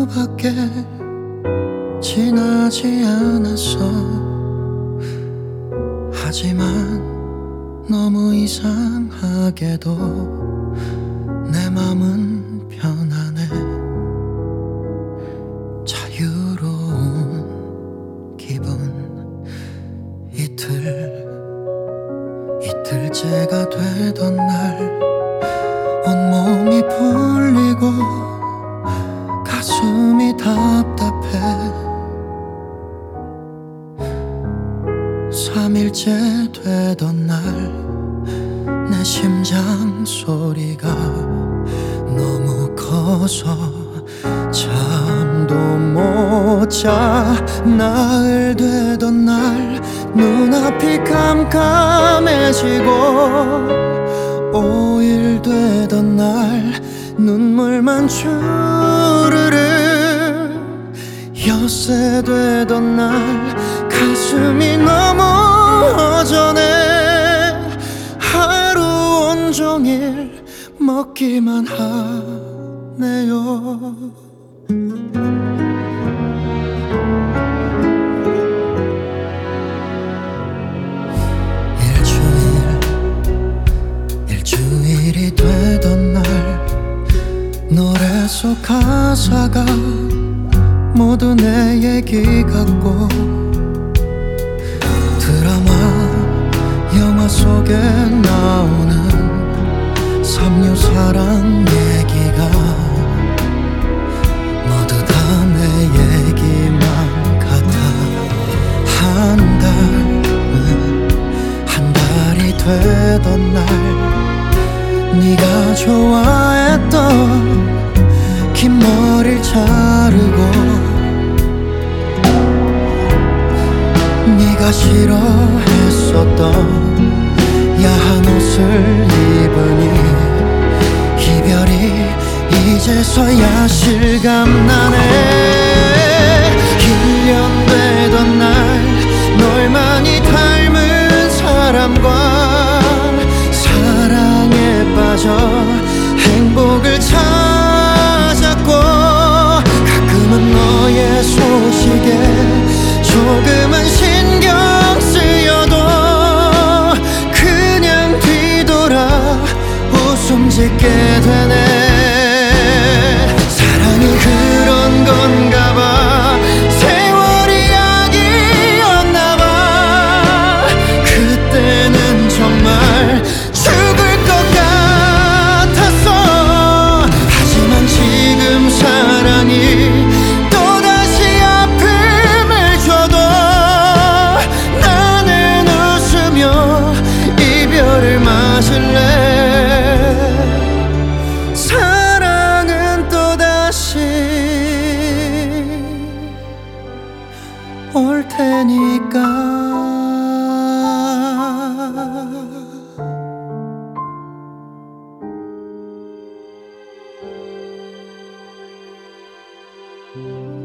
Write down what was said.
하루밖에 지나지 않았어. 하지만 너무 이상하게도 내 맘은 편안해. 자유로운 기분. 이틀째가 되던 날 온몸이 풀리고 가슴이 답답해. 3일째 되던 날 내 심장 소리가 너무 커서 잠도 못 자. 나흘 되던 날 눈앞이 깜깜해지고 5일 되던 날 눈물만 주르르. 6세 되던 날 가슴이 너무 허전해. 하루 온종일 먹기만 하네요. 일주일이 되던 날 노래 속 가사가 모두 내 얘기 같고 드라마 영화 속에 나오는 삼류 사랑 얘기가 모두 다 내 얘기만 같아. 한 달이 되던 날 네가 좋아했던 긴 머리를 자르고 네가 싫어했었던 야한 옷을 입으니 이별이 이제서야 실감나네. 1년 되던 날 널 많이 닮은 사람과 사랑에 빠져 행복을 찾았고 가끔은 너의 소식에 조금은 신경 쓰여도 그냥 뒤돌아 웃음 짓게 되네. 사랑이 그런 건가 봐. 세월이 약이었나 봐. 그때는 정말 죽을 것 같았어. 하지만 지금 사랑이 또다시 아픔을 줘도 나는 웃으며 이별을 맞을래. 사랑은 또다시 올 테니까.